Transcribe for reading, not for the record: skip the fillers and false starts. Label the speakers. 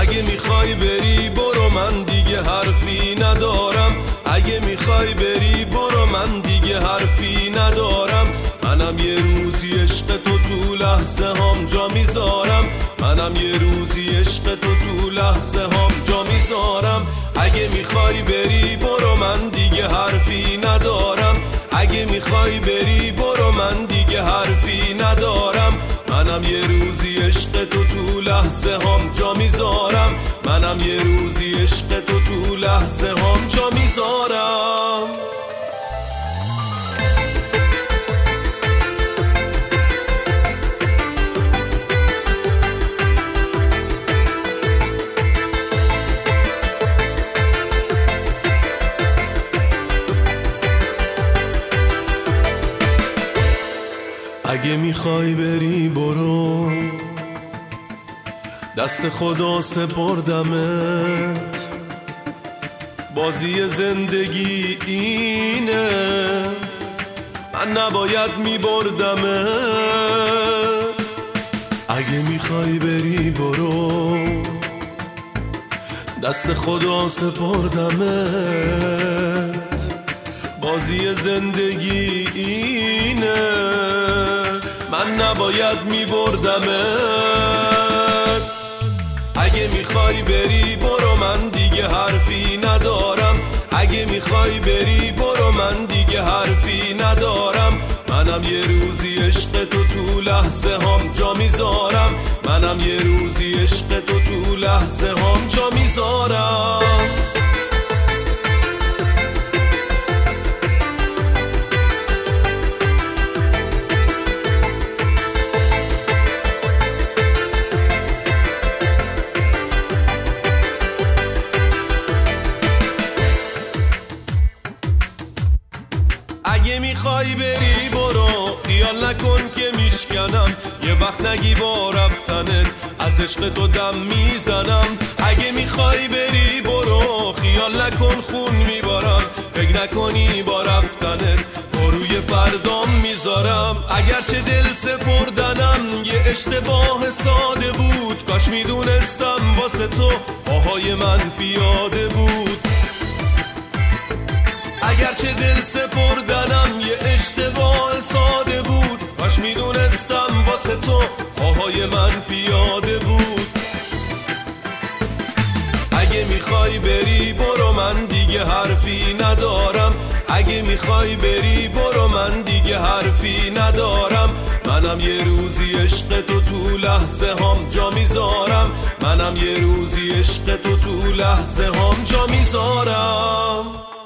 Speaker 1: اگه میخوای بری برو، من دیگه حرفی ندارم. اگه میخوای بری برو، من دیگه حرفی ندارم. منم یه روزی عشق تو لحظه هام جا میذارم. منم یه روزی عشق تو لحظه هام جا میذارم. اگه میخوای بری برو، من دیگه حرفی ندارم. اگه میخوای بری برو، من دیگه حرفی ندارم. منم یه روزی عشق تو لحظه هام جا میذارم. منم یه روزی عشق تو لحظه هام جا میذارم. اگه میخوای بری برو، دست خدا سپردمت. بازی زندگی اینه، من نباید میبردمت. اگه میخوای بری برو، دست خدا سپردمت. بازی زندگی اینه، من نباید میبردمت. اگه میخوای بری برو، من دیگه حرفی ندارم. اگه میخوای بری برو، من دیگه حرفی ندارم. منم یه روزی عشق تو لحظه هام جا میذارم. منم یه روزی عشق تو لحظه هام جا میذارم. اگه میخوای بری برو، خیال نکن که میشکنم. یه وقت نگی با رفتنت، از عشق تو دم میزنم. اگه میخوای بری برو، خیال نکن خون میبارم. فکر نکنی با رفتنت روی فردام میذارم. اگرچه دل سپردنم یه اشتباه ساده بود، کاش میدونستم واسه تو پاهای من پیاده بود. اگرچه دل سپردنم یه اشتباه ساده بود، کاش میدونستم واسه تو پاهای من پیاده بود. اگه میخوای بری برو، من دیگه حرفی ندارم. اگه میخوای بری برو، من دیگه حرفی ندارم. منم یه روزی عشق تو لحظه هام جا میذارم. منم یه روزی عشق تو لحظه هام جا میذارم.